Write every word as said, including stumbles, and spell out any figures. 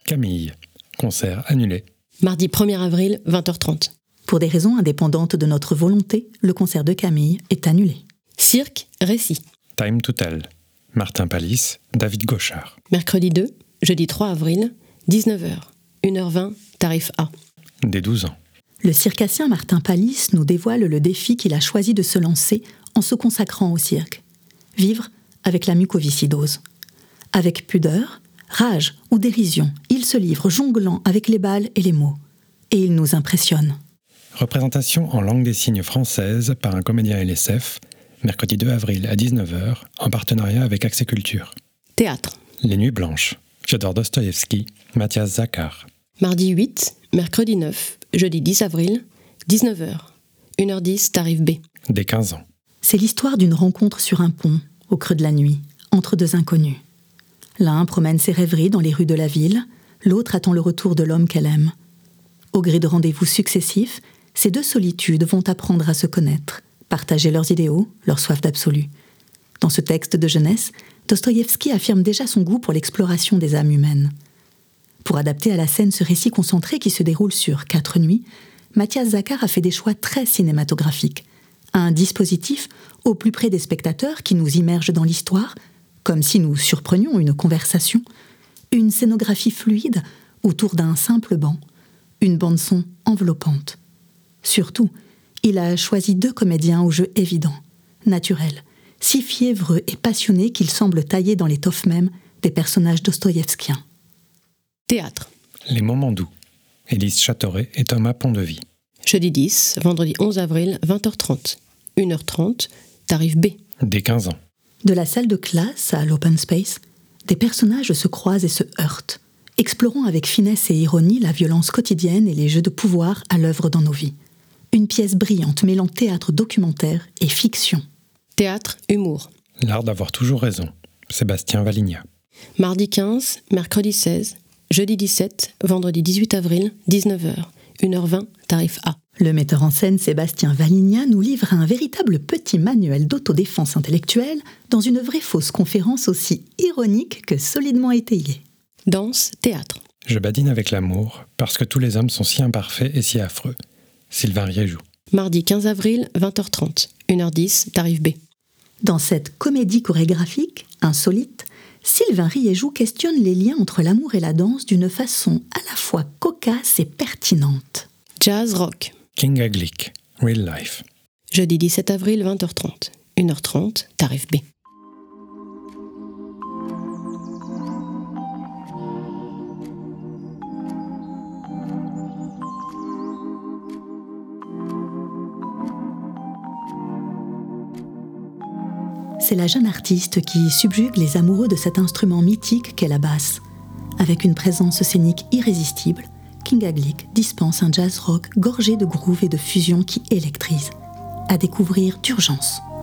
Camille, concert annulé. Mardi premier avril, vingt heures trente. Pour des raisons indépendantes de notre volonté, le concert de Camille est annulé. Cirque, récit. Time to Tell. Martin Palis, David Gauchard. Mercredi deux, jeudi trois avril, dix-neuf heures, une heure vingt, tarif A. Dès douze ans. Le circassien Martin Palis nous dévoile le défi qu'il a choisi de se lancer en se consacrant au cirque. Vivre avec la mucoviscidose. Avec pudeur, rage ou dérision, il se livre jonglant avec les balles et les mots. Et il nous impressionne. Représentation en langue des signes française par un comédien L S F, mercredi deux avril à dix-neuf heures, en partenariat avec Accès Culture. Théâtre. Les Nuits Blanches. Fiodor Dostoïevski, Mathias Zakar. Mardi huit, mercredi neuf, jeudi dix avril, dix-neuf heures, une heure dix, tarif B. Dès quinze ans. C'est l'histoire d'une rencontre sur un pont, au creux de la nuit, entre deux inconnus. L'un promène ses rêveries dans les rues de la ville, l'autre attend le retour de l'homme qu'elle aime. Au gré de rendez-vous successifs, ces deux solitudes vont apprendre à se connaître, partager leurs idéaux, leur soif d'absolu. Dans ce texte de jeunesse, Dostoïevski affirme déjà son goût pour l'exploration des âmes humaines. Pour adapter à la scène ce récit concentré qui se déroule sur quatre nuits, Mathias Zakar a fait des choix très cinématographiques. Un dispositif au plus près des spectateurs qui nous immerge dans l'histoire, comme si nous surprenions une conversation, une scénographie fluide autour d'un simple banc, une bande-son enveloppante. Surtout, il a choisi deux comédiens au jeu évident, naturel, si fiévreux et passionnés qu'ils semblent taillés dans l'étoffe même des personnages dostoïevskiens. Théâtre. Les Moments doux. Élise Châteauret et Thomas Pondevie. Jeudi dix, vendredi onze avril, vingt heures trente, une heure trente, tarif B. Dès quinze ans. De la salle de classe à l'open space, des personnages se croisent et se heurtent, explorant avec finesse et ironie la violence quotidienne et les jeux de pouvoir à l'œuvre dans nos vies. Une pièce brillante mêlant théâtre documentaire et fiction. Théâtre, humour. L'art d'avoir toujours raison. Sébastien Valigna. Mardi quinze, mercredi seize, jeudi dix-sept, vendredi dix-huit avril, dix-neuf heures, une heure vingt, tarif A. Le metteur en scène Sébastien Valigna nous livre un véritable petit manuel d'autodéfense intellectuelle dans une vraie fausse conférence aussi ironique que solidement étayée. Danse, théâtre. Je badine avec l'amour, parce que tous les hommes sont si imparfaits et si affreux. Sylvain Riéjoux. Mardi quinze avril, vingt heures trente, une heure dix, tarif B. Dans cette comédie chorégraphique, insolite, Sylvain Riéjoux questionne les liens entre l'amour et la danse d'une façon à la fois cocasse et pertinente. Jazz, rock. Kinga Glick, Real Life. Jeudi dix-sept avril, vingt heures trente, une heure trente, tarif B. C'est la jeune artiste qui subjugue les amoureux de cet instrument mythique qu'est la basse. Avec une présence scénique irrésistible, Kinga Glick dispense un jazz rock gorgé de groove et de fusion qui électrise. À découvrir d'urgence.